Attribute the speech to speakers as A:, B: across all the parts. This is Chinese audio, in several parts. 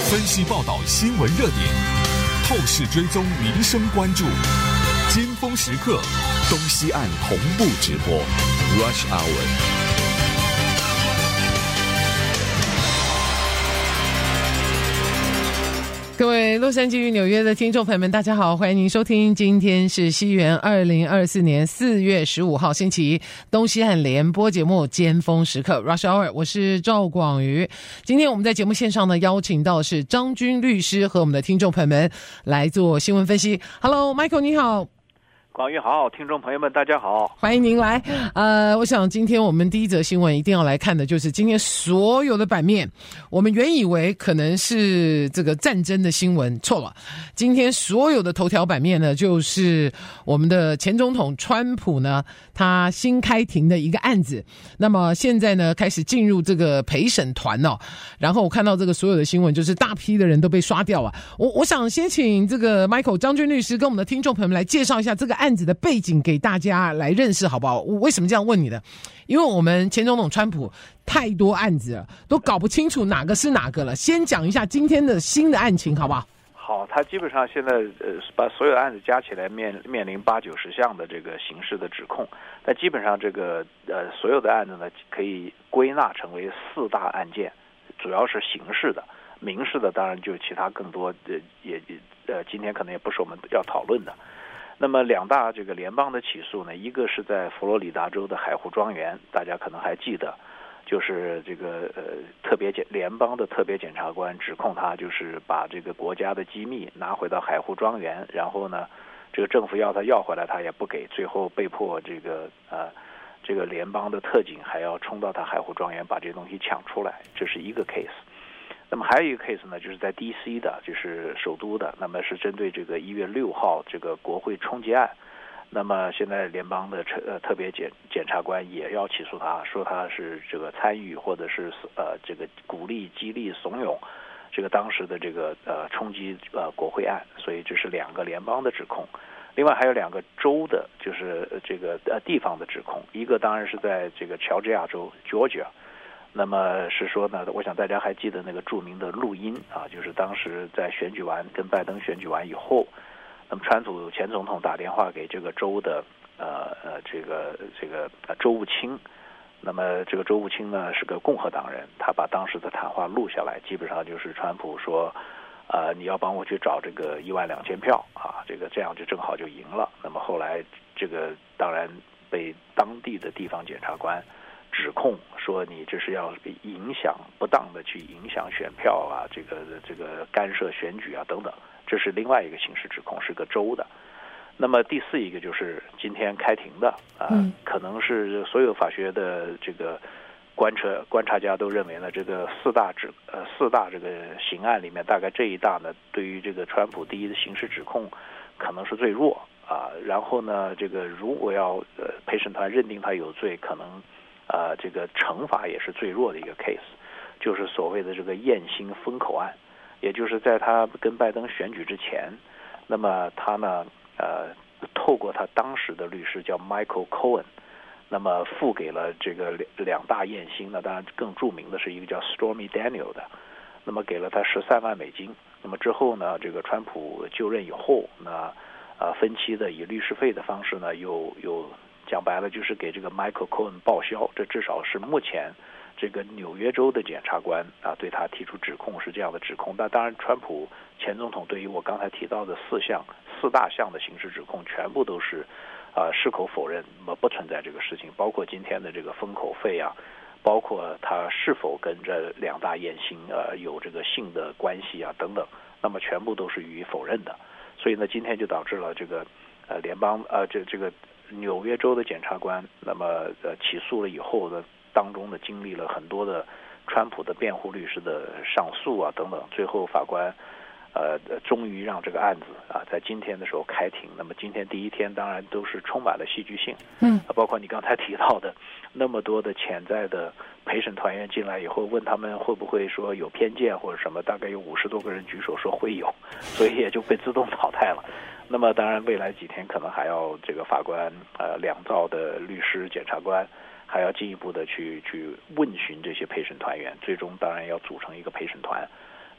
A: 分析报道新闻热点，透视追踪民生关注，尖峰时刻，东西岸同步直播 Rush Hour。
B: 各位洛杉矶与纽约的听众朋友们，大家好，欢迎您收听，今天是西元2024年4月15号星期一，东西岸联播节目尖峰时刻 Rush Hour， 我是赵广瑜。今天我们在节目线上呢，邀请到的是张军律师和我们的听众朋友们来做新闻分析。Hello Michael 你好。
C: 广宇好，听众朋友们大家好，
B: 欢迎您来。我想今天我们第一则新闻一定要来看的就是今天所有的版面，我们原以为可能是这个战争的新闻，错了。今天所有的头条版面呢，就是我们的前总统川普呢，他新开庭的一个案子。那么现在呢，开始进入这个陪审团哦。然后我看到这个所有的新闻，就是大批的人都被刷掉啊。我想先请这个 Michael 张军律师跟我们的听众朋友们来介绍一下这个案子的背景给大家来认识好不好？我为什么这样问你的？因为我们前总统川普太多案子了，都搞不清楚哪个是哪个了。先讲一下今天的新的案情好不好？
C: 好，他基本上现在把所有案子加起来面临80-90项的这个刑事的指控，但基本上这个所有的案子呢可以归纳成为4大案件，主要是刑事的，民事的当然就其他更多今天可能也不是我们要讨论的。那么2大这个联邦的起诉呢，一个是在佛罗里达州的海湖庄园，大家可能还记得，就是这个联邦的特别检察官指控他就是把这个国家的机密拿回到海湖庄园，然后呢，这个政府要他要回来他也不给，最后被迫这个联邦的特警还要冲到他海湖庄园把这些东西抢出来，这是一个 case。那么还有一个 case 呢，就是在 DC 的，就是首都的，那么是针对这个1月6号这个国会冲击案。那么现在联邦的特别检察官也要起诉他，说他是这个参与或者是这个鼓励、激励、怂恿这个当时的这个冲击国会案，所以这是2个联邦的指控。另外还有2个州的，就是这个地方的指控，一个当然是在这个乔治亚州 Georgia。那么是说呢，我想大家还记得那个著名的录音啊，就是当时在选举完跟拜登选举完以后，那么川普前总统打电话给这个州的这个州务卿，那么这个州务卿呢是个共和党人，他把当时的谈话录下来，基本上就是川普说你要帮我去找这个12000票啊，这样就正好就赢了。那么后来这个当然被当地的地方检察官指控说你这是要不当的去影响选票啊，这个干涉选举啊等等，这是另外一个刑事指控，是个州的。那么第4一个就是今天开庭的可能是所有法学的这个观察家都认为呢，这个四大这个刑案里面，大概这一大呢，对于这个川普第一的刑事指控可能是最弱啊。然后呢，这个如果要陪审团认定他有罪，可能这个惩罚也是最弱的一个 case， 就是所谓的这个艳星封口案，也就是在他跟拜登选举之前，那么他呢透过他当时的律师叫 Michael Cohen， 那么付给了这个2大艳星呢，当然更著名的是一个叫 Stormy Daniel 的，那么给了他13万美金。那么之后呢，这个川普就任以后，那分期的以律师费的方式呢，又讲白了就是给这个 Michael Cohen 报销，这至少是目前这个纽约州的检察官对他提出指控是这样的指控。那当然川普前总统对于我刚才提到的4大项的刑事指控全部都是矢口否认，不存在这个事情，包括今天的这个封口费啊，包括他是否跟这2大艳星有这个性的关系啊等等，那么全部都是予以否认的。所以呢，今天就导致了这个联邦这个纽约州的检察官，那么起诉了以后呢，当中呢经历了很多的川普的辩护律师的上诉啊等等，最后法官终于让这个案子在今天的时候开庭。那么今天第一天当然都是充满了戏剧性，包括你刚才提到的那么多的潜在的陪审团员进来以后，问他们会不会说有偏见或者什么，大概有50多个人举手说会有，所以也就被自动淘汰了。那么当然未来几天可能还要这个法官2造的律师检察官还要进一步的去问询这些陪审团员，最终当然要组成一个陪审团。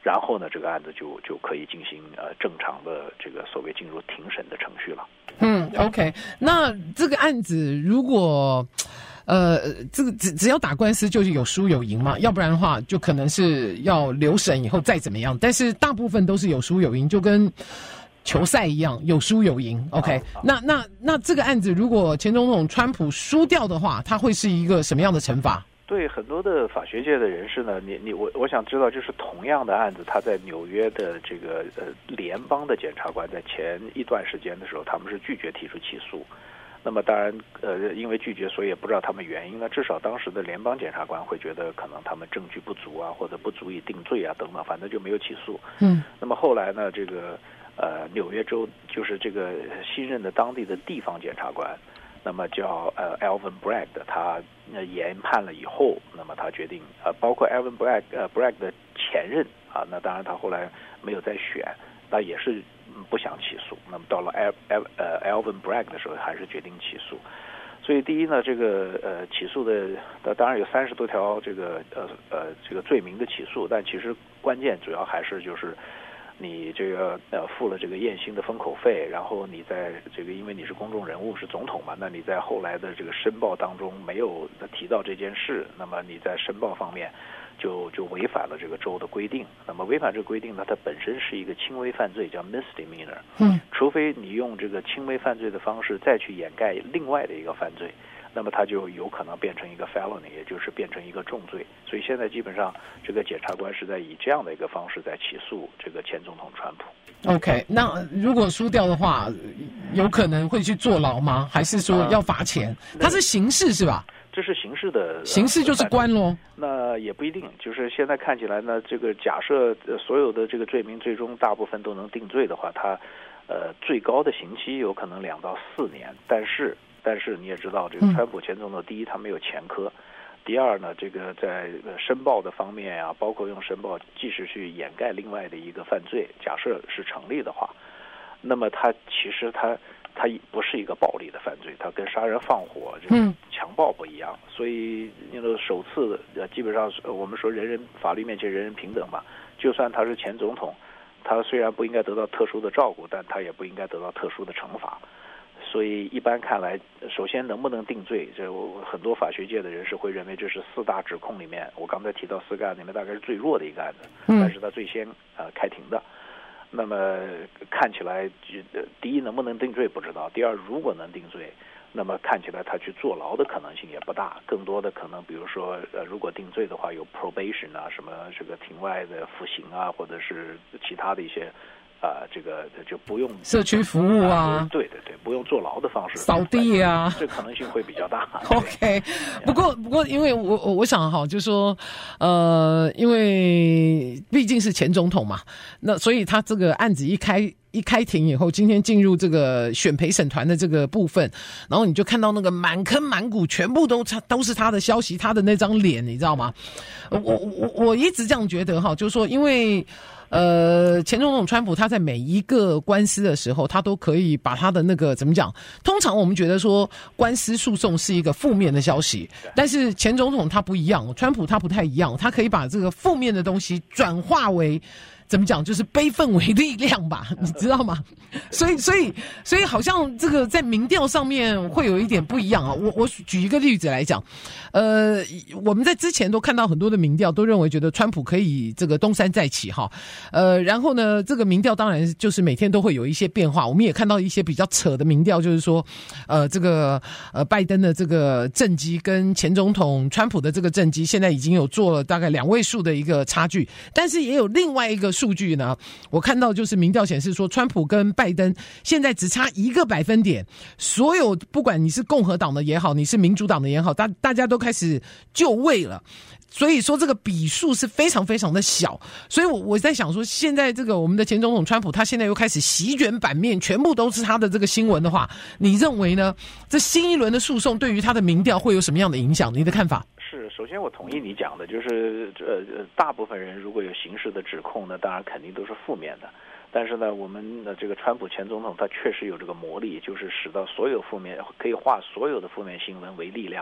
C: 然后呢，这个案子就可以进行正常的这个所谓进入庭审的程序了。
B: OK， 那这个案子如果这个只要打官司就是有输有赢嘛，要不然的话就可能是要留审以后再怎么样，但是大部分都是有输有赢，就跟球赛一样，有输有赢。OK， 那这个案子如果前总统川普输掉的话，他会是一个什么样的惩罚？
C: 对很多的法学界的人士呢，我想知道，就是同样的案子，他在纽约的这个联邦的检察官在前一段时间的时候，他们是拒绝提出起诉。那么当然因为拒绝，所以也不知道他们原因呢。至少当时的联邦检察官会觉得可能他们证据不足啊，或者不足以定罪啊等等，反正就没有起诉。那么后来呢，这个纽约州就是这个新任的当地的地方检察官，那么叫Alvin Bragg 的，他研判了以后，那么他决定包括 Alvin Bragg 的前任啊，那当然他后来没有再选，那也是不想起诉。那么到了Alvin Bragg 的时候，还是决定起诉。所以第一呢，这个起诉的当然有30多条这个罪名的起诉，但其实关键主要还是就是你这个付了这个验薪的封口费，然后你在这个因为你是公众人物是总统嘛，那你在后来的这个申报当中没有提到这件事，那么你在申报方面就违反了这个州的规定。那么违反这个规定呢，它本身是一个轻微犯罪，叫 misdemeanor。除非你用这个轻微犯罪的方式再去掩盖另外的一个犯罪，那么它就有可能变成一个 felony， 也就是变成一个重罪。所以现在基本上这个检察官是在以这样的一个方式在起诉这个前总统川普。
B: OK， 那如果输掉的话，有可能会去坐牢吗？还是说要罚钱？它是刑事是吧？
C: 这是刑事的，
B: 刑事就是关咯。
C: 那也不一定，就是现在看起来呢，这个假设所有的这个罪名最终大部分都能定罪的话，它最高的刑期有可能2到4年。但是你也知道，这个川普前总统，第一他没有前科，第二呢，这个在申报的方面啊，包括用申报即使去掩盖另外的一个犯罪，假设是成立的话，那么它其实它不是一个暴力的犯罪，它跟杀人放火这个强暴不一样。所以首次基本上我们说法律面前人人平等嘛，就算他是前总统，他虽然不应该得到特殊的照顾，但他也不应该得到特殊的惩罚。所以一般看来，首先能不能定罪，这很多法学界的人士会认为这是4大指控里面，我刚才提到4个案子里面大概是最弱的一个案子，但是他最先开庭的。那么看起来，第一能不能定罪不知道，第二如果能定罪，那么看起来他去坐牢的可能性也不大，更多的可能比如说如果定罪的话有 probation 啊，什么这个庭外的服刑啊，或者是其他的一些这个就不用
B: 社区服务啊，
C: 对，不用坐牢的方式
B: 扫地啊，
C: 这可能性会比较大。
B: OK， 不过，因为我想哈，就是说，因为毕竟是前总统嘛，那所以他这个案子一开庭以后，今天进入这个选陪审团的这个部分，然后你就看到那个满坑满谷全部都是他的消息，他的那张脸，你知道吗？我一直这样觉得哈，就是说，因为前总统川普他在每一个官司的时候，他都可以把他的那个怎么讲？通常我们觉得说官司诉讼是一个负面的消息，但是前总统他不一样，川普他不太一样，他可以把这个负面的东西转化为怎么讲，就是悲愤为力量吧，你知道吗？所以好像这个在民调上面会有一点不一样啊。我举一个例子来讲，我们在之前都看到很多的民调都认为觉得川普可以这个东山再起哈，然后呢，这个民调当然就是每天都会有一些变化。我们也看到一些比较扯的民调，就是说，这个拜登的这个政绩跟前总统川普的这个政绩现在已经有做了大概2位数的一个差距，但是也有另外一个数据呢，我看到就是民调显示说，川普跟拜登现在只差1个百分点，所有不管你是共和党的也好，你是民主党的也好，大家都开始就位了。所以说这个比数是非常非常的小，所以我在想说，现在这个我们的前总统川普他现在又开始席卷版面，全部都是他的这个新闻的话，你认为呢？这新一轮的诉讼对于他的民调会有什么样的影响？你的看法？
C: 是，首先我同意你讲的，就是大部分人如果有刑事的指控呢，当然肯定都是负面的。但是呢，我们的这个川普前总统他确实有这个魔力，就是使到所有负面可以化所有的负面新闻为力量。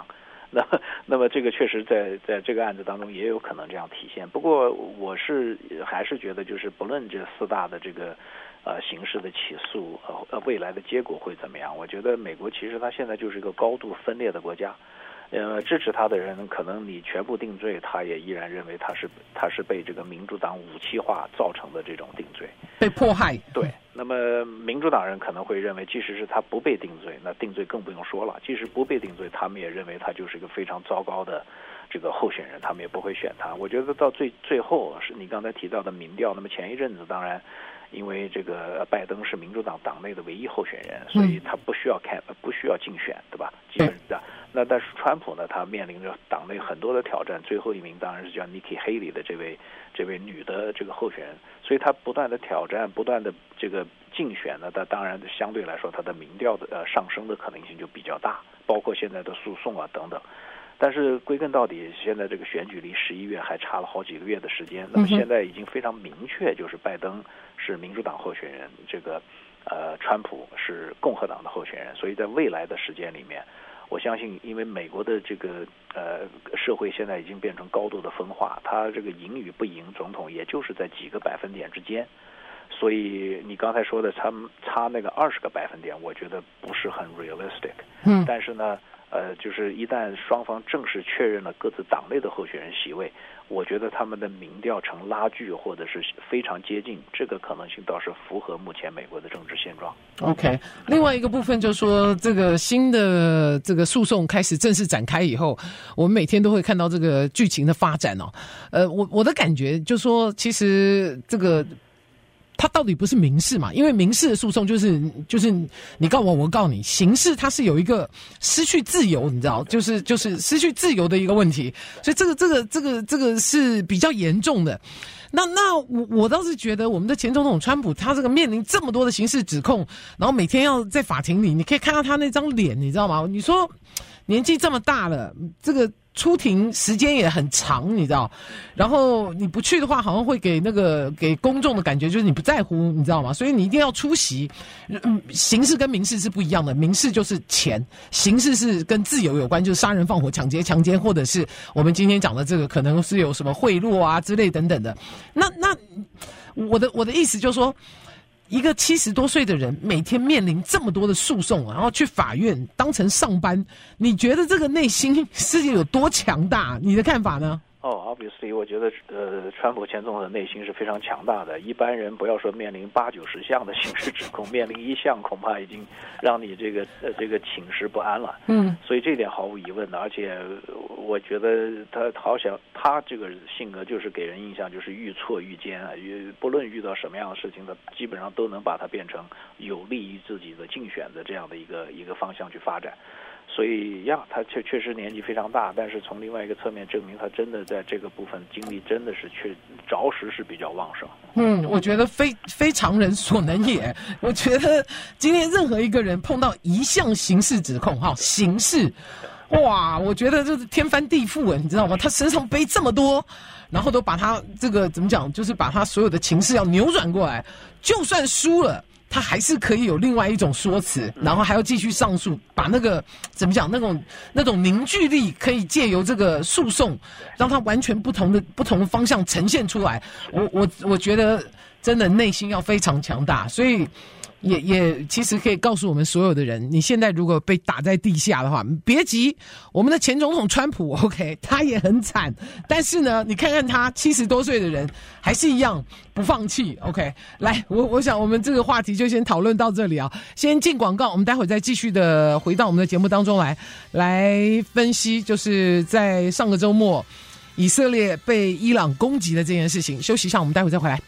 C: 那么这个确实在这个案子当中也有可能这样体现。不过我还是觉得，就是不论这4大的这个刑事的起诉未来的结果会怎么样，我觉得美国其实它现在就是一个高度分裂的国家。支持他的人，可能你全部定罪，他也依然认为他是被这个民主党武器化造成的这种定罪，
B: 被迫害。
C: 对，那么民主党人可能会认为，即使是他不被定罪，那定罪更不用说了。即使不被定罪，他们也认为他就是一个非常糟糕的这个候选人，他们也不会选他。我觉得到最后是你刚才提到的民调，那么前一阵子当然。因为这个拜登是民主党党内的唯一候选人，所以他不需要竞选，对吧？基本上，那但是川普呢，他面临着党内很多的挑战，最后一名当然是叫 Nikki Haley 的这位女的这个候选人，所以他不断的挑战，不断的这个竞选呢，他当然相对来说他的民调的上升的可能性就比较大，包括现在的诉讼啊等等。但是归根到底，现在这个选举离11月还差了好几个月的时间。那么现在已经非常明确，就是拜登是民主党候选人，这个川普是共和党的候选人。所以在未来的时间里面，我相信，因为美国的这个社会现在已经变成高度的分化，他这个赢与不赢总统，也就是在几个百分点之间。所以你刚才说的差那个20个百分点，我觉得不是很 realistic。但是呢。就是一旦双方正式确认了各自党内的候选人席位，我觉得他们的民调呈拉锯或者是非常接近，这个可能性倒是符合目前美国的政治现状。
B: OK， 另外一个部分就是说，这个新的这个诉讼开始正式展开以后，我们每天都会看到这个剧情的发展哦。我的感觉就是说，其实这个。它到底不是民事嘛？因为民事的诉讼就是你告我告你，刑事它是有一个失去自由，你知道，就是失去自由的一个问题，所以这个是比较严重的。那我倒是觉得我们的前总统川普他这个面临这么多的刑事指控，然后每天要在法庭里，你可以看到他那张脸，你知道吗？你说年纪这么大了，这个出庭时间也很长，你知道，然后你不去的话，好像会给公众的感觉就是你不在乎，你知道吗？所以你一定要出席。刑事跟民事是不一样的，民事就是钱，刑事是跟自由有关，就是杀人放火、抢劫、或者是我们今天讲的这个可能是有什么贿赂啊之类等等的。那我的意思就是说。一个70多岁的人每天面临这么多的诉讼，然后去法院当成上班，你觉得这个内心是有多强大？你的看法呢
C: ？Obviously， 我觉得川普前总统的内心是非常强大的。一般人不要说面临80-90项的刑事指控，面临1项恐怕已经让你这个寝食不安了。所以这点毫无疑问的。而且我觉得他这个性格就是给人印象就是愈挫愈坚啊，不论遇到什么样的事情，他基本上都能把它变成有利于自己的竞选的这样的一个方向去发展。所以他确实年纪非常大，但是从另外一个侧面证明他真的在这个部分精力真的是着实是比较旺盛。
B: 我觉得非常人所能也。我觉得今天任何一个人碰到一项刑事指控，刑事，哇，我觉得就是天翻地覆，你知道吗？他身上背这么多，然后都把他这个怎么讲，就是把他所有的情势要扭转过来，就算输了。他还是可以有另外一种说辞，然后还要继续上诉，把那个怎么讲那种凝聚力可以借由这个诉讼，让他完全不同的方向呈现出来。我觉得真的内心要非常强大，所以也其实可以告诉我们所有的人，你现在如果被打在地下的话，别急，我们的前总统川普 OK， 他也很惨，但是呢，你看看他70多岁的人还是一样不放弃 OK。 来，我想我们这个话题就先讨论到这里啊，先进广告，我们待会再继续的回到我们的节目当中来分析，就是在上个周末以色列被伊朗攻击的这件事情。休息一下，我们待会再回来。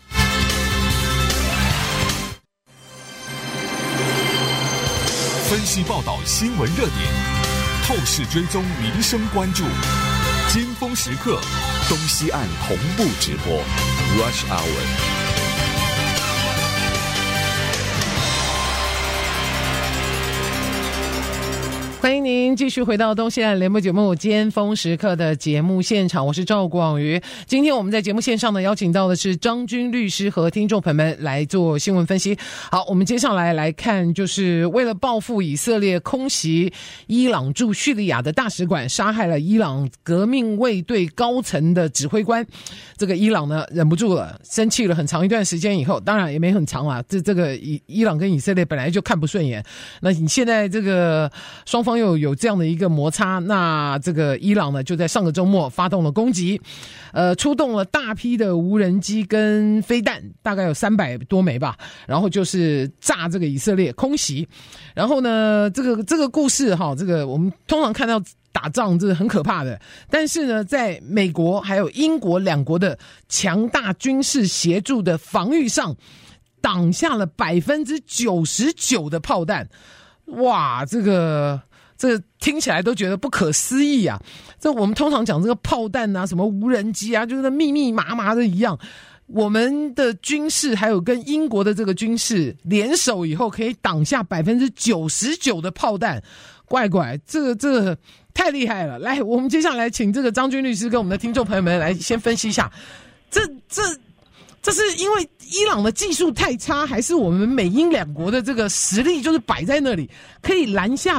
A: 分析报道新闻热点，透视追踪民生关注，尖峰时刻，东西岸同步直播 Rush Hour。
B: 欢迎您继续回到东西岸联播节目尖峰时刻的节目现场，我是赵广瑜。今天我们在节目线上呢邀请到的是张军律师和听众朋友们来做新闻分析。好，我们接下来看，就是为了报复以色列空袭伊朗驻叙利亚的大使馆，杀害了伊朗革命卫队高层的指挥官。这个伊朗呢忍不住了，生气了很长一段时间以后，当然也没很长啦，这个伊朗跟以色列本来就看不顺眼，那你现在这个双方又有这样的一个摩擦，那这个伊朗呢就在上个周末发动了攻击，出动了大批的无人机跟飞弹，大概有300多枚吧，然后就是炸这个以色列空袭。然后呢这个故事哈，这个我们通常看到打仗这是很可怕的，但是呢在美国还有英国两国的强大军事协助的防御上，挡下了99%的炮弹。哇，这个听起来都觉得不可思议啊！这我们通常讲这个炮弹啊，什么无人机啊，就是密密麻麻的一样。我们的军事还有跟英国的这个军事联手以后，可以挡下99%的炮弹，怪，这个太厉害了。来，我们接下来请这个张军律师跟我们的听众朋友们来先分析一下，这是因为伊朗的技术太差，还是我们美英两国的这个实力就是摆在那里，可以拦下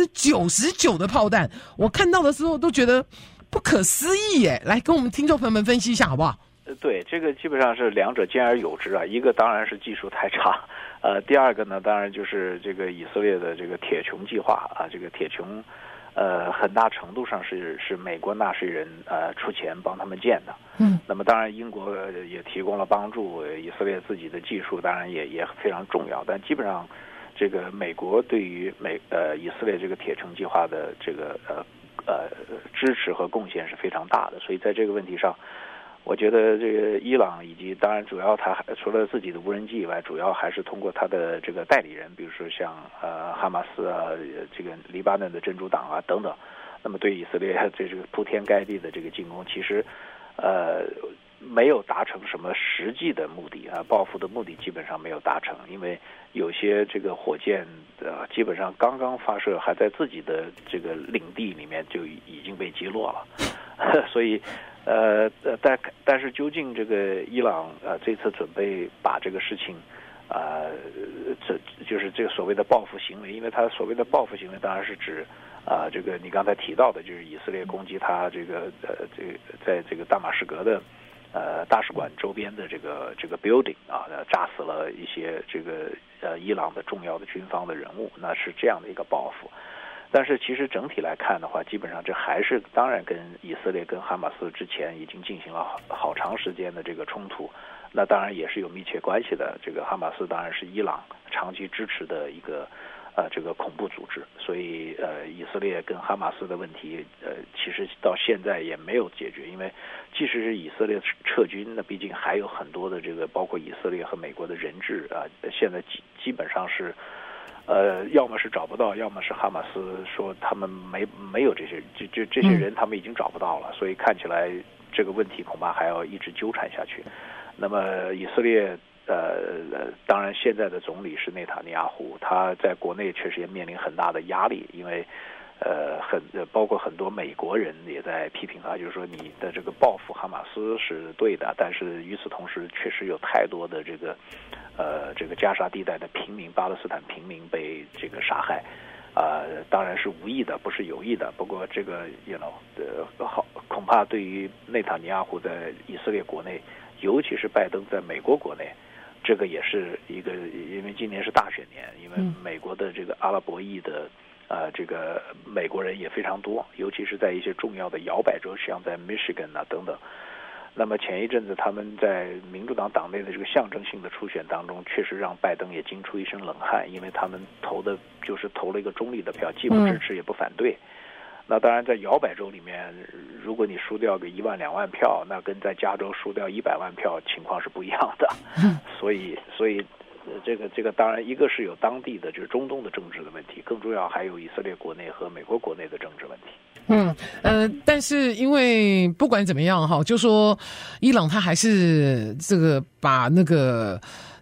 B: 99%的炮弹？我看到的时候都觉得不可思议耶！来跟我们听众朋友们分析一下好不好？
C: 对，这个基本上是两者兼而有之啊。一个当然是技术太差，第二个呢，当然就是这个以色列的这个铁穹计划啊，这个铁穹。很大程度上是美国纳税人出钱帮他们建的。那么当然英国也提供了帮助，以色列自己的技术当然也非常重要，但基本上这个美国对于以色列这个铁穹计划的这个支持和贡献是非常大的，所以在这个问题上，我觉得这个伊朗以及当然主要他除了自己的无人机以外，主要还是通过他的这个代理人，比如说像哈马斯啊，这个黎巴嫩的真主党啊等等，那么对以色列这个铺天盖地的这个进攻，其实没有达成什么实际的目的啊，报复的目的基本上没有达成，因为有些这个火箭基本上刚刚发射，还在自己的这个领地里面就已经被击落了，所以但是究竟这个伊朗这次准备把这个事情这就是这个所谓的报复行为，因为他所谓的报复行为当然是指这个你刚才提到的，就是以色列攻击他这个在这个大马士革的大使馆周边的这个 building 啊，炸死了一些这个伊朗的重要的军方的人物，那是这样的一个报复。但是其实整体来看的话，基本上这还是当然跟以色列跟哈马斯之前已经进行了好长时间的这个冲突，那当然也是有密切关系的。这个哈马斯当然是伊朗长期支持的一个这个恐怖组织，所以以色列跟哈马斯的问题其实到现在也没有解决，因为即使是以色列撤军，那毕竟还有很多的这个包括以色列和美国的人质现在基本上是要么是找不到，要么是哈马斯说他们没有这些这些人，他们已经找不到了，所以看起来这个问题恐怕还要一直纠缠下去。那么以色列当然现在的总理是内塔尼亚胡，他在国内确实也面临很大的压力，因为包括很多美国人也在批评他，就是说你的这个报复哈马斯是对的，但是与此同时确实有太多的这个加沙地带的平民，巴勒斯坦平民被这个杀害，当然是无意的，不是有意的。不过这个恐怕对于内塔尼亚胡在以色列国内，尤其是拜登在美国国内，这个也是一个，因为今年是大选年，因为美国的这个阿拉伯裔的这个美国人也非常多，尤其是在一些重要的摇摆州，像在 Michigan 啊等等。那么前一阵子他们在民主党党内的这个象征性的初选当中，确实让拜登也惊出一身冷汗，因为他们投了一个中立的票，既不支持也不反对。那当然在摇摆州里面，如果你输掉个1万2万票，那跟在加州输掉100万票情况是不一样的。所以这个当然一个是有当地的就是中东的政治的问题，更重要还有以色列国内和美国国内的政治问题。
B: 但是因为不管怎么样哈，就说伊朗他还是这个把那个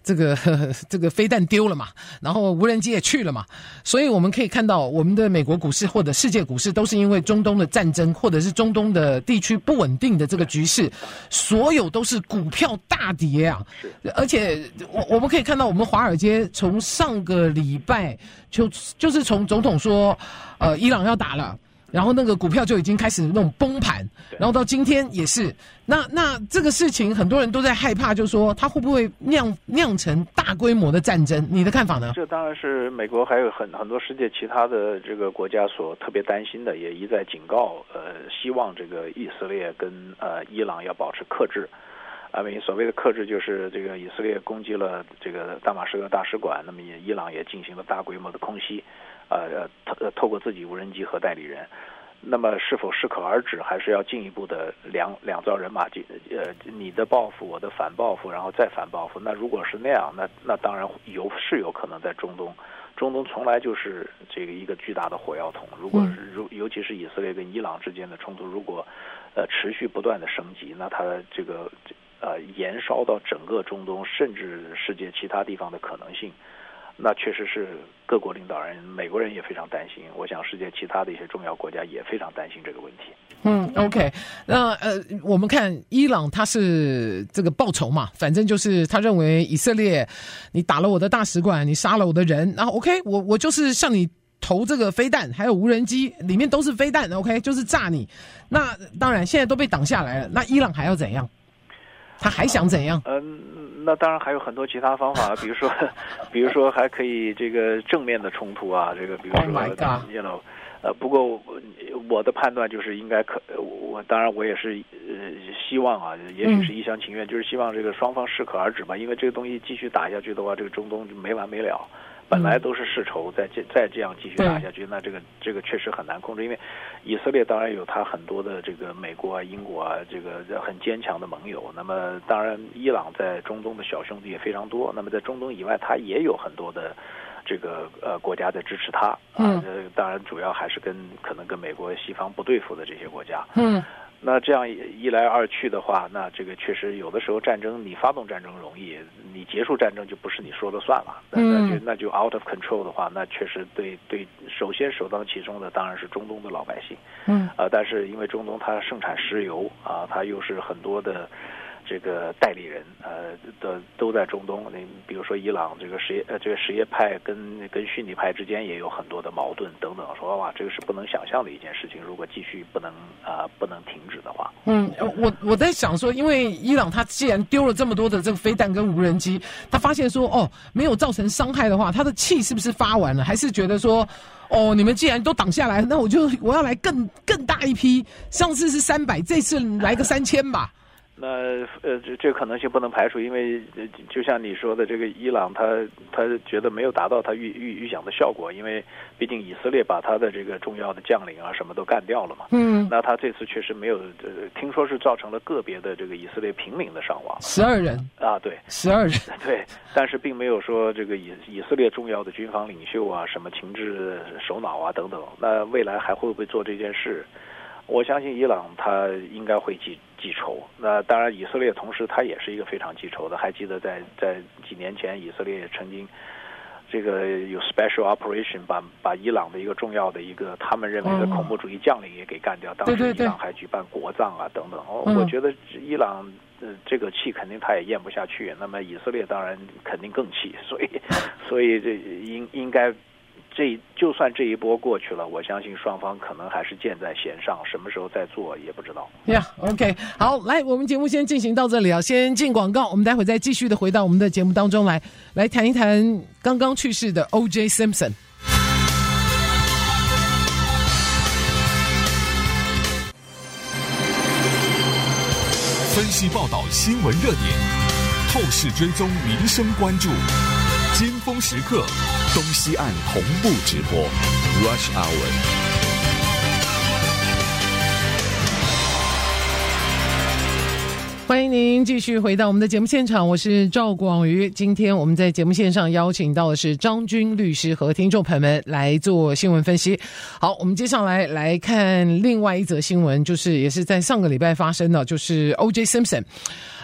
B: 这个飞弹丢了嘛，然后无人机也去了嘛，所以我们可以看到我们的美国股市或者世界股市都是因为中东的战争或者是中东的地区不稳定的这个局势，所有都是股票大跌啊。而且我们可以看到我们华尔街从上个礼拜就是从总统说伊朗要打了，然后那个股票就已经开始那种崩盘，然后到今天也是。那这个事情很多人都在害怕，就是说它会不会酿成大规模的战争？你的看法呢？
C: 这当然是美国还有很多世界其他的这个国家所特别担心的，也一再警告希望这个以色列跟伊朗要保持克制。所谓的克制就是这个以色列攻击了这个大马士革大使馆，那么伊朗也进行了大规模的空袭，透过自己无人机和代理人。那么是否适可而止，还是要进一步的两造人马，你的报复我的反报复，然后再反报复。那如果是那样，那当然有可能在中东从来就是这个一个巨大的火药桶。如果尤其是以色列跟伊朗之间的冲突，如果持续不断的升级，那它这个延烧到整个中东甚至世界其他地方的可能性，那确实是各国领导人，美国人也非常担心，我想世界其他的一些重要国家也非常担心这个问题。
B: OK， 那我们看伊朗他是这个报仇嘛，反正就是他认为以色列你打了我的大使馆，你杀了我的人，然后 OK 我就是向你投这个飞弹，还有无人机里面都是飞弹 OK 就是炸你。那当然现在都被挡下来了，那伊朗还要怎样？他还想怎样？
C: 那当然还有很多其他方法，比如说还可以这个正面的冲突啊，这个比如说不过我的判断就是应该我当然我也是希望啊，也许是一厢情愿，就是希望这个双方适可而止吧，因为这个东西继续打下去的话，这个中东就没完没了。本来都是世仇，再这样继续打下去，那这个确实很难控制。因为以色列当然有他很多的这个美国啊、英国啊，这个很坚强的盟友。那么当然，伊朗在中东的小兄弟也非常多。那么在中东以外，他也有很多的这个国家在支持他。当然主要还是可能跟美国西方不对付的这些国家。那这样一来二去的话，那这个确实有的时候战争，你发动战争容易，你结束战争就不是你说了算了。那就 out of control 的话，那确实对首先首当其冲的当然是中东的老百姓。但是因为中东它盛产石油啊，它又是很多的这个代理人都在中东。你比如说伊朗这个什叶派跟逊尼派之间也有很多的矛盾等等，说哇，这个是不能想象的一件事情。如果继续不能停止的话，
B: 我在想说，因为伊朗他既然丢了这么多的这个飞弹跟无人机，他发现说没有造成伤害的话，他的气是不是发完了？还是觉得说你们既然都挡下来，那我要来更大一批，上次是300，这次来个3000吧。
C: 那这个可能性不能排除，因为就像你说的，这个伊朗他觉得没有达到他预想的效果，因为毕竟以色列把他的这个重要的将领啊什么都干掉了嘛。那他这次确实没有，听说是造成了个别的这个以色列平民的伤亡
B: ，12人
C: 啊，对
B: ，12人，
C: 对，但是并没有说这个以色列重要的军方领袖啊、什么情治首脑啊等等。那未来还会不会做这件事？我相信伊朗他应该会记仇。那当然，以色列同时他也是一个非常记仇的。还记得在几年前，以色列也曾经这个有 special operation 把伊朗的一个重要的一个他们认为的恐怖主义将领也给干掉。当时伊朗还举办国葬啊等等。我觉得伊朗这个气肯定他也咽不下去。那么以色列当然肯定更气，所以这应该。就算这一波过去了，我相信双方可能还是箭在弦上，什么时候再做也不知道。
B: OK， 好，来，我们节目先进行到这里啊，先进广告，我们待会再继续的回到我们的节目当中来谈一谈刚刚去世的 O.J. Simpson。
A: 分析报道新闻热点，透视追踪民生关注。尖峰时刻，东西岸同步直播 Rush Hour。
B: 欢迎您继续回到我们的节目现场，我是赵广瑜。今天我们在节目线上邀请到的是张军律师和听众朋友们来做新闻分析。好，我们接下来看另外一则新闻，就是也是在上个礼拜发生的，就是 O.J. Simpson。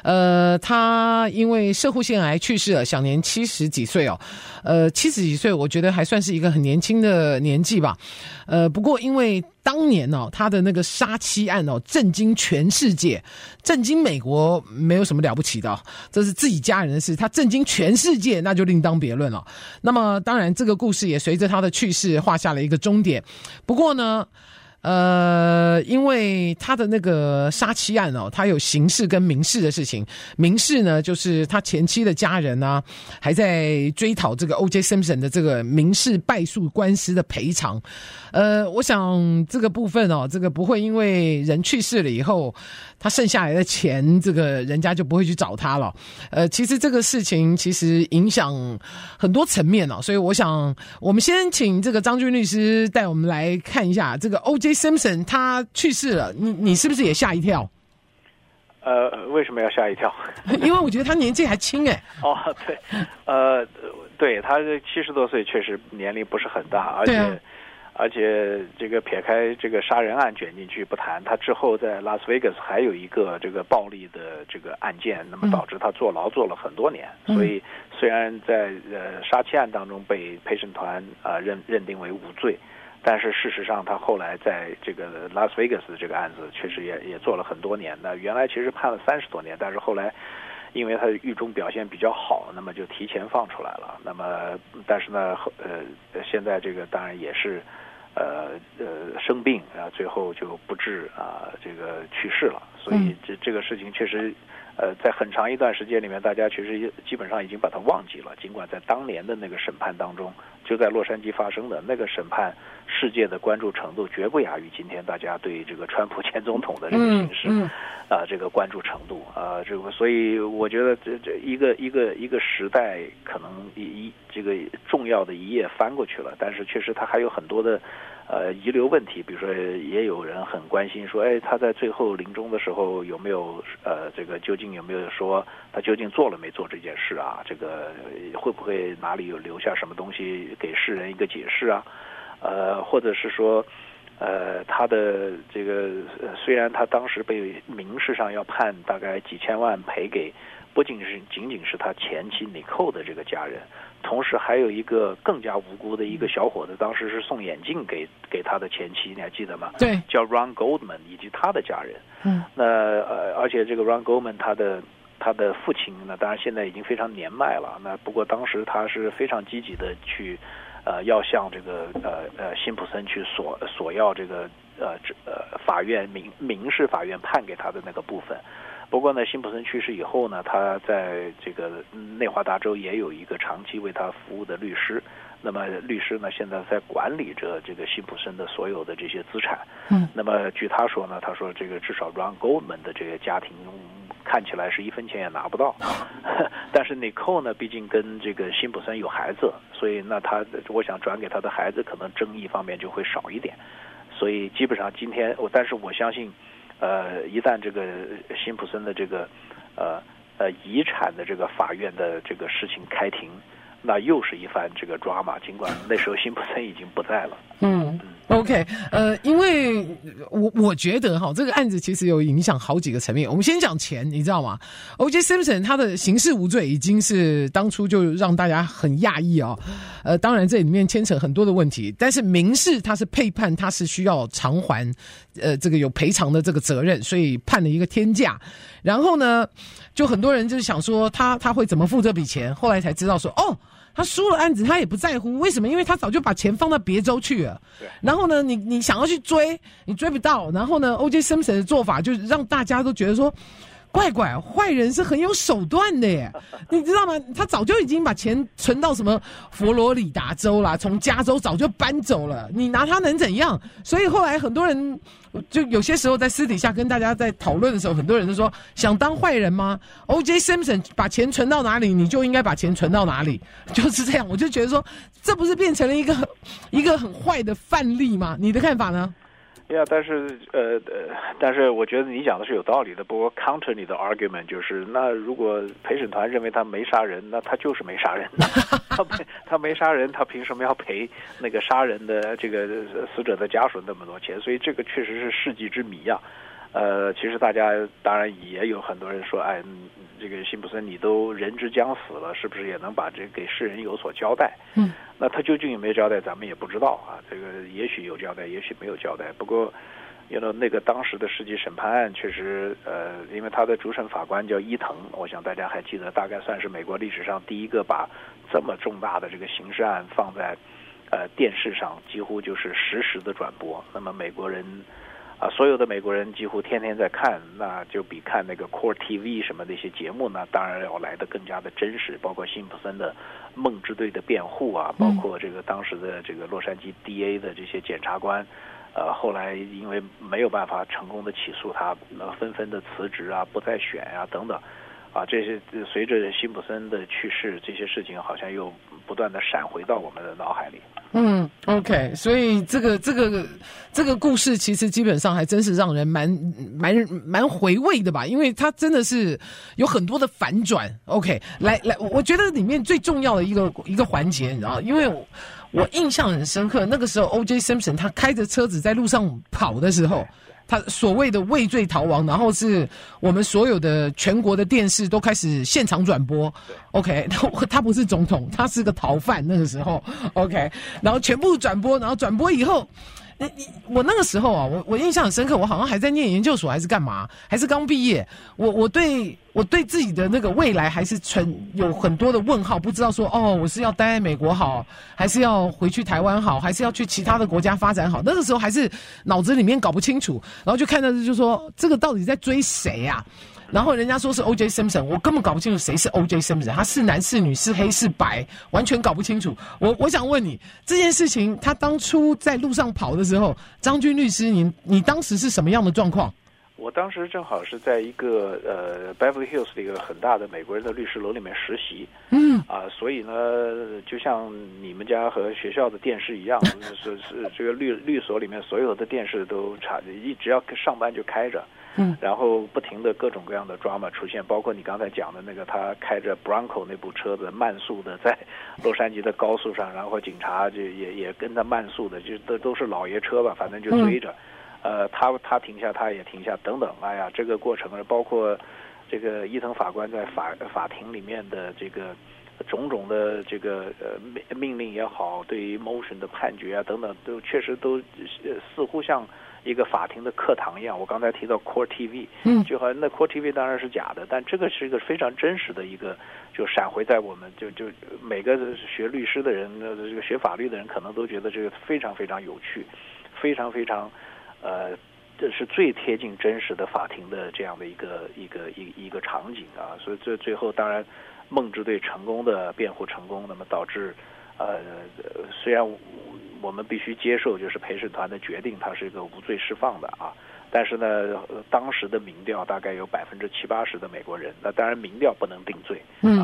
B: 他因为摄护腺癌去世了，享年70几岁哦。70几岁，我觉得还算是一个很年轻的年纪吧。不过因为当年哦，他的那个杀妻案哦，震惊全世界，震惊美国没有什么了不起的，这是自己家人的事。他震惊全世界，那就另当别论了。那么当然，这个故事也随着他的去世画下了一个终点。不过呢，因为他的那个杀妻案哦，他有刑事跟民事的事情。民事呢，就是他前妻的家人啊，还在追讨这个 O.J. Simpson 的这个民事败诉官司的赔偿。我想这个部分哦，这个不会因为人去世了以后，他剩下来的钱，这个人家就不会去找他了。其实这个事情其实影响很多层面哦，所以我想我们先请这个张军律师带我们来看一下这个 O.J. Simpson 他去世了，你是不是也吓一跳？
C: 为什么要吓一跳？
B: 因为我觉得他年纪还轻哎。
C: 哦，对，对，他70多岁，确实年龄不是很大，而且这个撇开这个杀人案卷进去不谈，他之后在拉斯维加斯还有一个这个暴力的这个案件，那么导致他坐牢坐了很多年。所以虽然在杀妻案当中被陪审团认定为无罪，但是事实上他后来在这个拉斯维加斯这个案子确实也坐了很多年。那原来其实判了30多年，但是后来因为他的狱中表现比较好，那么就提前放出来了。那么但是呢，现在这个当然也是生病啊，最后就不治这个去世了。所以这个事情确实在很长一段时间里面，大家确实基本上已经把它忘记了。尽管在当年的那个审判当中，就在洛杉矶发生的那个审判，世界的关注程度绝不亚于今天大家对这个川普前总统的这个形势这个关注程度这个，所以我觉得这一个时代可能这个重要的一页翻过去了，但是确实它还有很多的遗留问题。比如说也有人很关心说，他在最后临终的时候有没有这个究竟有没有说他究竟做了没做这件事啊？这个会不会哪里有留下什么东西给世人一个解释啊？或者是说他的这个虽然他当时被民事上要判大概几千万赔给不仅仅是他前妻Nicole的这个家人，同时还有一个更加无辜的一个小伙子，当时是送眼镜给他的前妻，你还记得吗？
B: 对，
C: 叫 Ron Goldman 以及他的家人。那而且这个 Ron Goldman 他的父亲呢，当然现在已经非常年迈了。那不过当时他是非常积极的去要向这个辛普森去索要这个法院民事法院判给他的那个部分。不过呢，辛普森去世以后呢，他在这个内华达州也有一个长期为他服务的律师。那么律师呢，现在在管理着这个辛普森的所有的这些资产。那么据他说呢，他说这个至少 Ron Goldman 的这个家庭看起来是1分钱也拿不到。但是 Nicole 呢，毕竟跟这个辛普森有孩子，所以那我想转给他的孩子，可能争议方面就会少一点。所以基本上今天但是我相信一旦这个辛普森的这个遗产的这个法院的这个事情开庭，那又是一番这个drama，尽管那时候辛普森已经不在了。
B: OK， 因为我觉得这个案子其实有影响好几个层面。我们先讲钱，你知道吗 ？O.J. Simpson 他的刑事无罪已经是当初就让大家很讶异哦。当然这里面牵扯很多的问题，但是民事他是被判他是需要偿还这个有赔偿的这个责任，所以判了一个天价。然后呢，就很多人就是想说他会怎么付这笔钱，后来才知道说他输了案子，他也不在乎，为什么？因为他早就把钱放到别州去了。然后呢，你想要去追，你追不到。然后呢 ，O.J. Simpson 的做法就是让大家都觉得说，怪，坏人是很有手段的耶，你知道吗？他早就已经把钱存到什么佛罗里达州啦，从加州早就搬走了，你拿他能怎样？所以后来很多人就有些时候在私底下跟大家在讨论的时候，很多人都说想当坏人吗 ？O.J. Simpson 把钱存到哪里，你就应该把钱存到哪里，就是这样。我就觉得说，这不是变成了一个很坏的范例吗？你的看法呢？
C: 但是我觉得你讲的是有道理的。不过 counter 你的 argument 就是，那如果陪审团认为他没杀人，那他就是没杀人。他没杀人，他凭什么要赔那个杀人的这个死者的家属那么多钱？所以这个确实是世纪之谜啊。 其实大家当然也有很多人说，哎，这个辛普森你都人之将死了，是不是也能把这给世人有所交代？那他究竟有没有交代，咱们也不知道啊。这个也许有交代，也许没有交代。不过，那个当时的世纪审判案确实，因为他的主审法官叫伊藤，我想大家还记得，大概算是美国历史上第一个把这么重大的这个刑事案放在电视上，几乎就是实时的转播。那么美国人。所有的美国人几乎天天在看，那就比看那个 Court TV 什么的一些节目呢，当然要来得更加的真实。包括辛普森的梦之队的辩护啊，包括这个当时的这个洛杉矶 DA 的这些检察官，后来因为没有办法成功的起诉他，纷纷的辞职啊，不再选啊等等。这些随着辛普森的去世，这些事情好像又不断的闪回到我们的脑海里。
B: OK， 所以这个故事其实基本上还真是让人蛮回味的吧，因为它真的是有很多的反转。OK， 来，我觉得里面最重要的一个环节，你知道，因为我印象很深刻，那个时候 O.J. Simpson 他开着车子在路上跑的时候。他所谓的畏罪逃亡，然后是我们所有的全国的电视都开始现场转播。OK， 他不是总统，他是个逃犯那个时候。OK， 然后全部转播，然后转播以后，我那个时候啊，我印象很深刻，我好像还在念研究所还是干嘛，还是刚毕业。我对自己的那个未来还是有很多的问号，不知道说我是要待在美国好，还是要回去台湾好，还是要去其他的国家发展好。那个时候还是脑子里面搞不清楚，然后就看到就说这个到底在追谁啊？然后人家说是 O.J. Simpson， 我根本搞不清楚谁是 O.J. Simpson， 他是男是女是黑是白，完全搞不清楚。我想问你这件事情，他当初在路上跑的时候，张军律师，你当时是什么样的状况？
C: 我当时正好是在一个Beverly Hills 的一个很大的美国人的律师楼里面实习，所以呢，就像你们家和学校的电视一样，是这个律所里面所有的电视都只要上班就开着。然后不停的各种各样的 drama 出现，包括你刚才讲的那个他开着 Bronco 那部车子慢速的在洛杉矶的高速上，然后警察就也跟他慢速的，就都是老爷车吧，反正就追着，他停下他也停下等等，哎呀，这个过程包括这个伊藤法官在法庭里面的这个种种的这个命令也好，对于 motion 的判决啊等等，都确实都似乎像一个法庭的课堂一样。我刚才提到 Court TV， 就好像那 Court TV 当然是假的，但这个是一个非常真实的一个，就闪回在我们就每个学律师的人，这个学法律的人可能都觉得这个非常非常有趣，非常非常这是最贴近真实的法庭的这样的一个场景啊。所以这最后当然梦之队成功的辩护成功，那么导致虽然我们必须接受就是陪审团的决定，它是一个无罪释放的啊，但是呢，当时的民调大概有70-80%的美国人，那当然民调不能定罪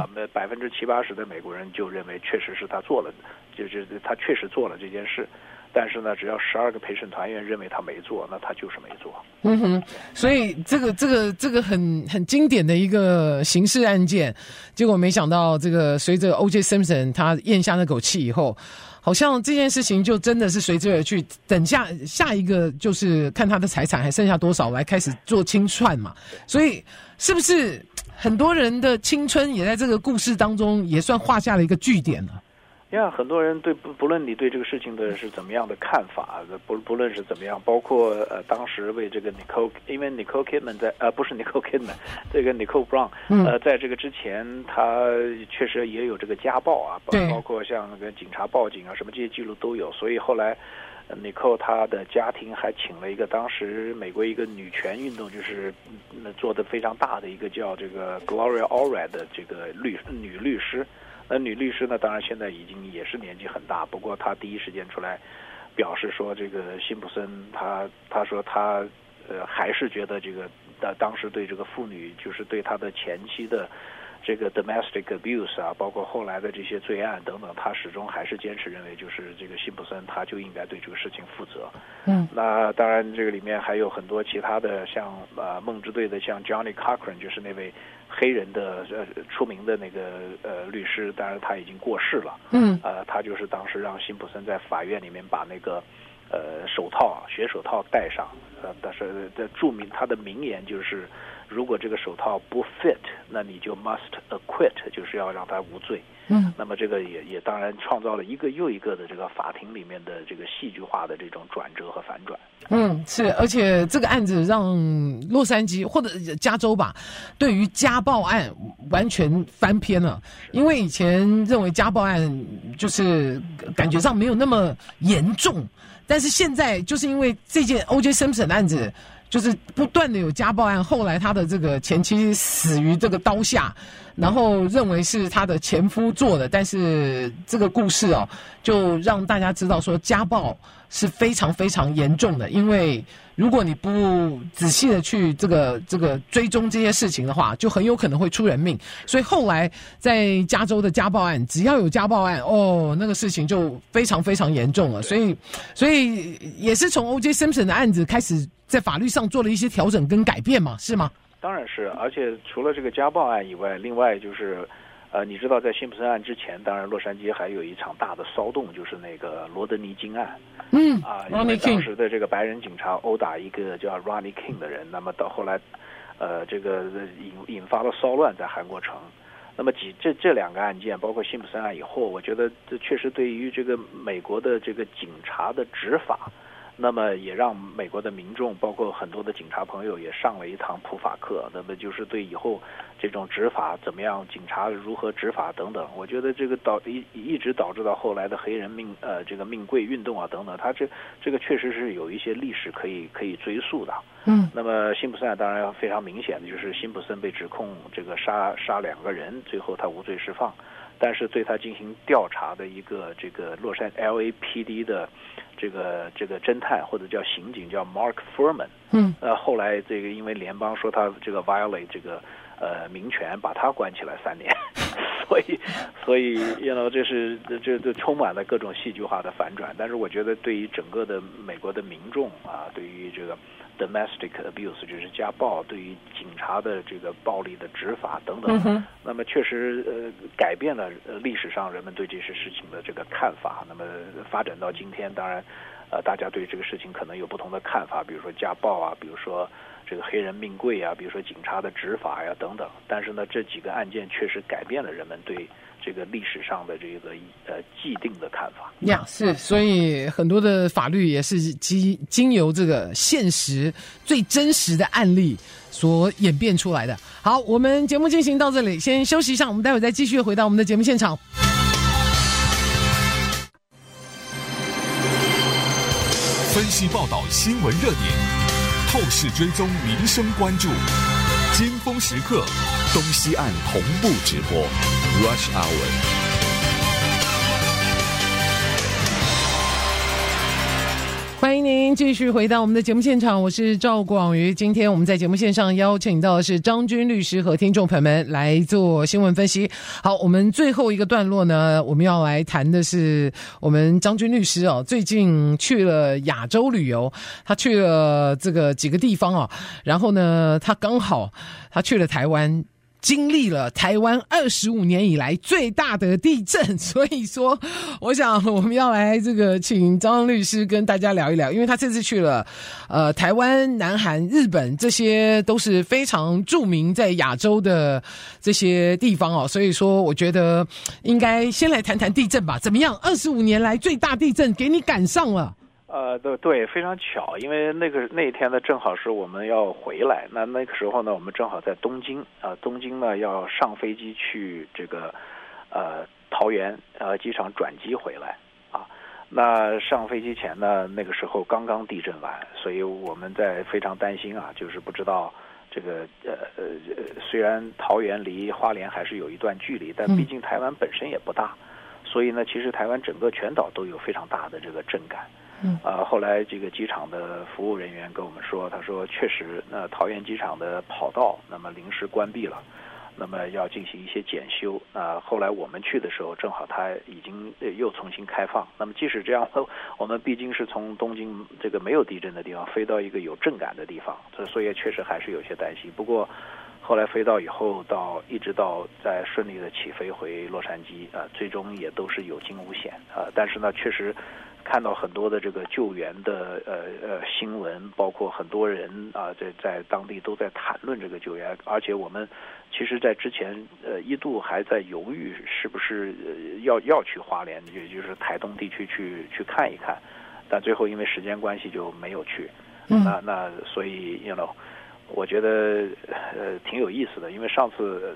C: ，70-80%的美国人就认为确实是他做了，就是他确实做了这件事。但是呢，只要12个陪审团员认为他没做，那他就是没做。
B: 所以这个很经典的一个刑事案件，结果没想到这个随着 O.J. Simpson 他咽下那口气以后，好像这件事情就真的是随之而去，等下一个就是看他的财产还剩下多少来开始做清算嘛。所以是不是很多人的青春也在这个故事当中也算画下了一个句点了？
C: 很多人对不论你对这个事情的是怎么样的看法，不论是怎么样，包括当时为这个 因为 Nicole Kidman 不是 Nicole Kidman， 这个 Nicole Brown，在这个之前他确实也有这个家暴啊，包括像那个警察报警啊什么这些记录都有，所以后来Nicole 她的家庭还请了一个当时美国一个女权运动就是做的非常大的一个叫这个 Gloria Allred 的这个女律师。那女律师呢，当然现在已经也是年纪很大，不过她第一时间出来表示说，这个辛普森他说他还是觉得这个当时对这个妇女就是对他的前妻的这个 domestic abuse 啊，包括后来的这些罪案等等，他始终还是坚持认为就是这个辛普森他就应该对这个事情负责。那当然这个里面还有很多其他的，像梦之队的像 Johnny Cochran 就是那位黑人的出名的那个律师，当然他已经过世了。他就是当时让辛普森在法院里面把那个手套雪手套戴上，但是著名他的名言就是，如果这个手套不 fit， 那你就 must acquit， 就是要让他无罪。那么这个也当然创造了一个又一个的这个法庭里面的这个戏剧化的这种转折和反转。
B: 是，而且这个案子让洛杉矶或者加州吧，对于家暴案完全翻篇了。因为以前认为家暴案就是感觉上没有那么严重，但是现在就是因为这件 O.J. Simpson 案子，就是不断的有家暴案，后来他的这个前妻死于这个刀下，然后认为是他的前夫做的，但是这个故事就让大家知道说家暴是非常非常严重的，因为如果你不仔细的去这个追踪这些事情的话，就很有可能会出人命。所以后来在加州的家暴案，只要有家暴案，那个事情就非常非常严重了。所以也是从 O.J. Simpson 的案子开始，在法律上做了一些调整跟改变嘛，是吗？
C: 当然是，而且除了这个家暴案以外，另外就是，你知道在辛普森案之前，当然洛杉矶还有一场大的骚动，就是那个罗德尼金案。因为当时的这个白人警察殴打一个叫 Ronnie King 的人，那么到后来，这个引发了骚乱在韩国城。那么这两个案件，包括辛普森案以后，我觉得这确实对于这个美国的这个警察的执法。那么也让美国的民众，包括很多的警察朋友，也上了一堂普法课。那么就是对以后这种执法怎么样，警察如何执法等等。我觉得这个一直导致到后来的黑人这个命贵运动啊等等，它这个确实是有一些历史可以追溯的。那么辛普森当然非常明显的就是辛普森被指控这个杀2个人，最后他无罪释放。但是对他进行调查的一个这个洛杉矶 LAPD 的这个侦探或者叫刑警叫 Mark Furman，后来这个因为联邦说他这个 violate 这个民权，把他关起来3年，所以这充满了各种戏剧化的反转。但是我觉得对于整个的美国的民众对于这个 domestic abuse 就是家暴，对于警察的这个暴力的执法等等，那么确实改变了历史上人们对这些事情的这个看法。那么发展到今天，当然大家对这个事情可能有不同的看法，比如说家暴啊，比如说这个黑人命贵啊，比如说警察的执法呀等等。但是呢，这几个案件确实改变了人们对这个历史上的这个既定的看法。
B: 是，所以很多的法律也是经由这个现实最真实的案例所演变出来的。好，我们节目进行到这里，先休息一下，我们待会再继续回到我们的节目现场。
A: 分析报道新闻热点，透视追踪民生关注，尖峰时刻东西岸同步直播 Rush Hour。
B: 欢迎您继续回到我们的节目现场，我是赵广瑜。今天我们在节目线上邀请到的是张军律师和听众朋友们来做新闻分析。好，我们最后一个段落呢，我们要来谈的是我们张军律师最近去了亚洲旅游，他去了这个几个地方然后呢，他刚好他去了台湾，经历了台湾25年以来最大的地震，所以说我想我们要来这个请张律师跟大家聊一聊，因为他这次去了台湾、南韩、日本，这些都是非常著名在亚洲的这些地方所以说我觉得应该先来谈谈地震吧。怎么样，25年来最大地震给你赶上了？
C: 对，非常巧，因为那一天呢，正好是我们要回来。那个时候呢，我们正好在东京东京呢要上飞机去这个桃园机场转机回来那上飞机前呢，那个时候刚刚地震完，所以我们在非常担心就是不知道这个虽然桃园离花莲还是有一段距离，但毕竟台湾本身也不大，所以呢，其实台湾整个全岛都有非常大的这个震感。后来这个机场的服务人员跟我们说，他说确实桃园机场的跑道那么临时关闭了，那么要进行一些检修。后来我们去的时候，正好它已经又重新开放。那么即使这样，我们毕竟是从东京这个没有地震的地方飞到一个有震感的地方，所以确实还是有些担心。不过后来飞到以后，一直到再顺利的起飞回洛杉矶最终也都是有惊无险但是呢，确实看到很多的这个救援的新闻，包括很多人啊在当地都在谈论这个救援，而且我们其实在之前一度还在犹豫是不是要去花莲，也就是台东地区去看一看，但最后因为时间关系就没有去。那所以我觉得挺有意思的，因为上次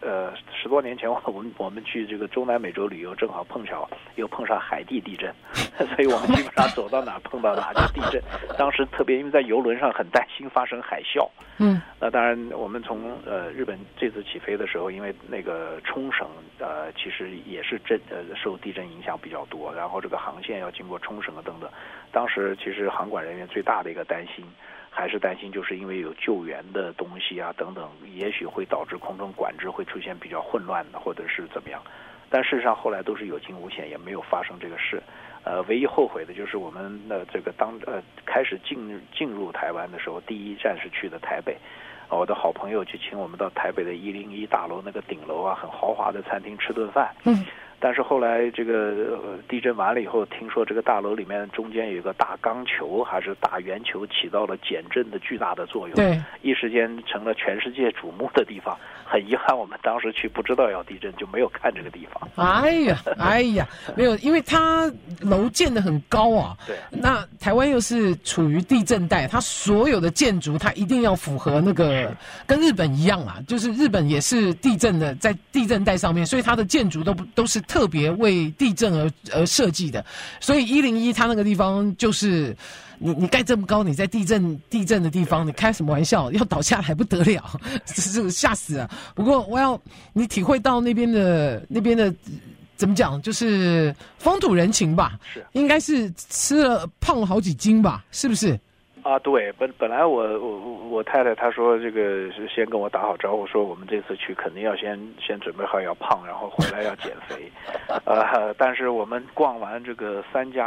C: 10多年前我们去这个中南美洲旅游，正好碰巧又碰上海地地震，所以我们基本上走到哪碰到哪就地震。当时特别因为在游轮上很担心发生海啸。那当然我们从日本这次起飞的时候，因为那个冲绳其实也是受地震影响比较多，然后这个航线要经过冲绳等等。当时其实航管人员最大的一个担心，还是担心就是因为有救援的东西啊等等，也许会导致空中管制会出现比较混乱的，或者是怎么样。但事实上后来都是有惊无险，也没有发生这个事。唯一后悔的就是我们这个开始进入台湾的时候，第一站是去的台北。我的好朋友就请我们到台北的101大楼那个顶楼啊，很豪华的餐厅吃顿饭。但是后来这个地震完了以后，听说这个大楼里面中间有一个大钢球还是大圆球，起到了减震的巨大的作用。
B: 对，
C: 一时间成了全世界瞩目的地方。很遗憾，我们当时去不知道要地震，就没有看这个地方。
B: 哎呀，没有，因为它楼建得很高啊。
C: 对。那
B: 台湾又是处于地震带，它所有的建筑它一定要符合那个，跟日本一样啊，就是日本也是地震的，在地震带上面，所以它的建筑都是特别为地震而设计的。所以101它那个地方就是你盖这么高，你在地震的地方，你开什么玩笑？要倒下来不得了，这吓死了。不过你体会到那边的怎么讲，就是风土人情吧。
C: 是，
B: 应该是胖了好几斤吧，是不是？
C: 啊，对，本来我太太她说这个是先跟我打好招呼，说我们这次去肯定要先准备好要胖，然后回来要减肥。但是我们逛完这个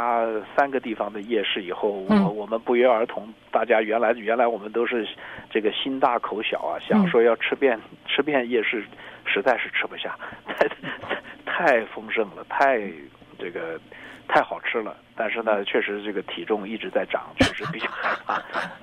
C: 3个地方的夜市以后，我们不约而同，大家原来我们都是这个心大口小啊，想说要吃遍夜市，实在是吃不下，太丰盛了，太好吃了，但是呢，确实这个体重一直在涨，确实比较害怕。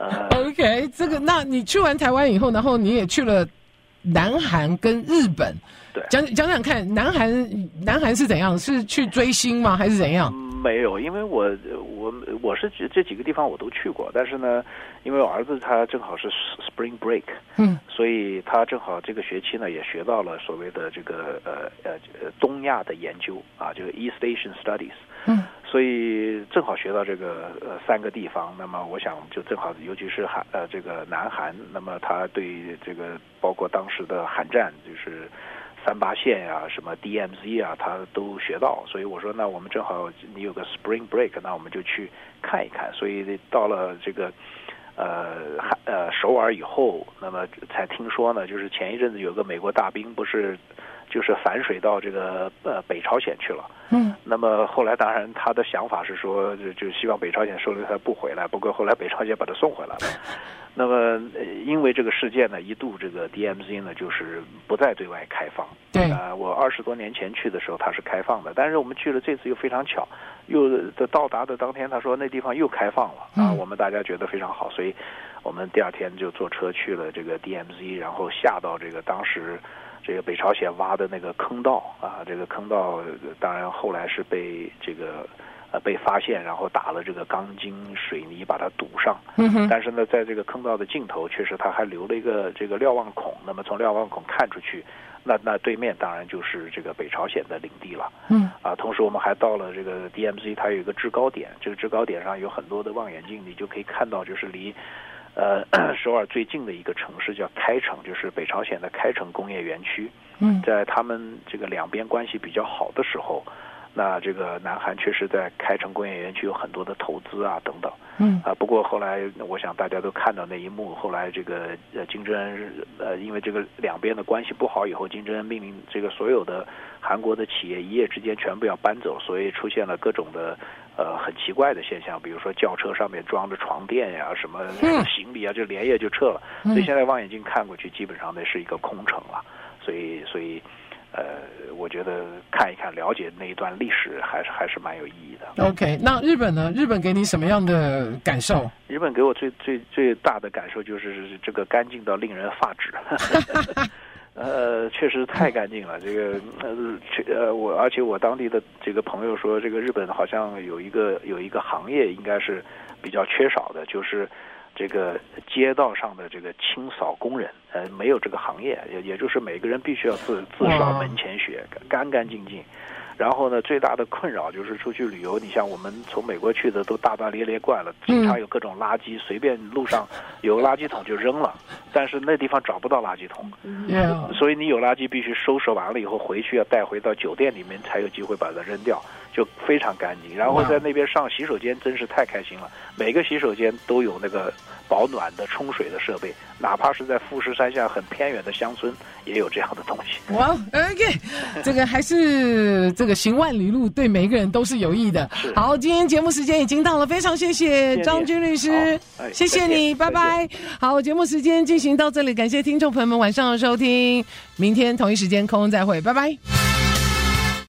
B: OK， 那你去完台湾以后，然后你也去了南韩跟日本，
C: 对，
B: 讲看，南韩是怎样？是去追星吗？还是怎样？
C: 没有，因为我是这几个地方我都去过，但是呢，因为我儿子他正好是 Spring Break，所以他正好这个学期呢也学到了所谓的这个东亚的研究啊，就是 East Asian Studies，所以正好学到这个3个地方，那么我想就正好，尤其是这个南韩，那么他对这个包括当时的韩战，就是38线呀、什么 DMZ 啊，他都学到，所以我说那我们正好你有个 Spring Break， 那我们就去看一看。所以到了这个首尔以后，那么才听说呢，就是前一阵子有个美国大兵不是就是反水到这个北朝鲜去了。那么后来当然他的想法是说就希望北朝鲜收留他不回来，不过后来北朝鲜把他送回来了。那么因为这个事件呢，一度这个 DMZ 呢就是不再对外开放。
B: 对，
C: 我20多年前去的时候它是开放的，但是我们去了这次又非常巧，又到达的当天他说那地方又开放了啊，我们大家觉得非常好，所以我们第2天就坐车去了这个 DMZ， 然后下到这个当时这个北朝鲜挖的那个坑道啊，这个坑道当然后来是被这个被发现，然后打了这个钢筋水泥把它堵上。但是呢，在这个坑道的尽头，确实它还留了一个这个瞭望孔。那么从瞭望孔看出去，那对面当然就是这个北朝鲜的领地了。同时我们还到了这个 DMZ， 它有一个制高点，这个制高点上有很多的望远镜，你就可以看到就是离首尔最近的一个城市叫开城，就是北朝鲜的开城工业园区。在他们这个两边关系比较好的时候，那这个南韩确实在开城工业园区有很多的投资啊等等。不过后来我想大家都看到那一幕，后来这个金正恩因为这个两边的关系不好以后，金正恩命令这个所有的韩国的企业一夜之间全部要搬走，所以出现了各种的很奇怪的现象，比如说轿车上面装着床垫呀、什么行李啊，就连夜就撤了。所以现在望远镜看过去，基本上那是一个空城了。所以我觉得看一看，了解那一段历史还是蛮有意义的。
B: OK， 那日本呢？日本给你什么样的感受？
C: 日本给我最大的感受就是这个干净到令人发指。确实太干净了。这个而且我当地的这个朋友说，这个日本好像有一个行业应该是比较缺少的，就是这个街道上的这个清扫工人，没有这个行业，也就是每个人必须要自扫门前雪，干干净净。然后呢，最大的困扰就是出去旅游，你像我们从美国去的都大大咧咧惯了，经常有各种垃圾，随便路上有垃圾桶就扔了，但是那地方找不到垃圾桶，所以你有垃圾必须收拾完了以后回去要带回到酒店里面才有机会把它扔掉，就非常干净。然后在那边上洗手间真是太开心了，每个洗手间都有那个保暖的冲水的设备，哪怕是在富士山下很偏远的乡村也有这样的东西。
B: 哇 ，OK， 这个还是这个行万里路对每一个人都是有益的。好，今天节目时间已经到了，非常谢谢张军律师，谢谢你，拜拜。好，节目时间进行到这里，感谢听众朋友们晚上的收听，明天同一时间空中再会，拜拜。